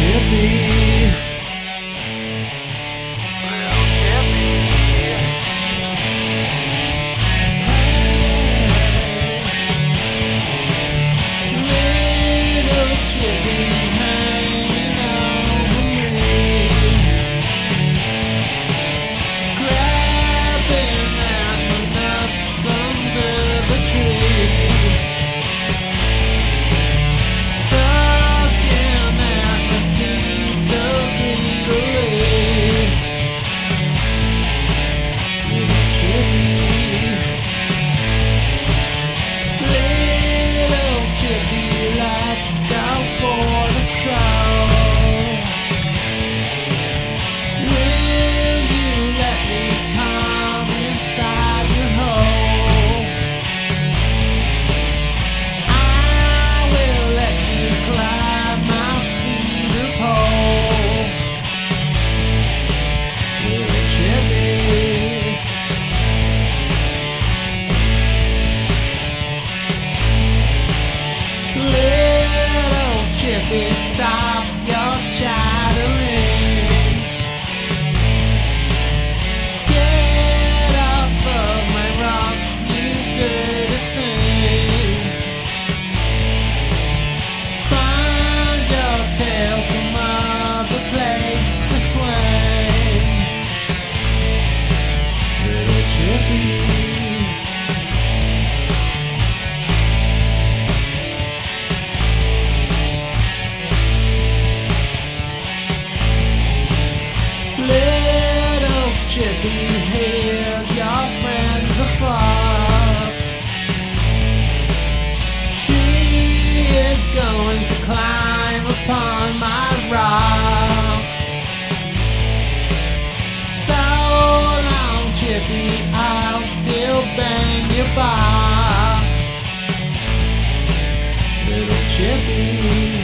Chippy. Little Chippy. Little Chippy hanging over me, grabbing at my nuts under the tree, sucking at my seeds so greedily. Little Chippy, little Chippy, let's go for the stroll. Will you let me come inside your hole? I will let you climb my feeder pole. Little Chippy, little Chippy, stop your chattering. Get off of my rocks, you dirty thing. Find your tail some other place to swing. Little Chippy, little Chippy, here's your friend the fox. She is going to climb upon my rocks. So long, Chippy, I'll still bang your box. Little Chippy.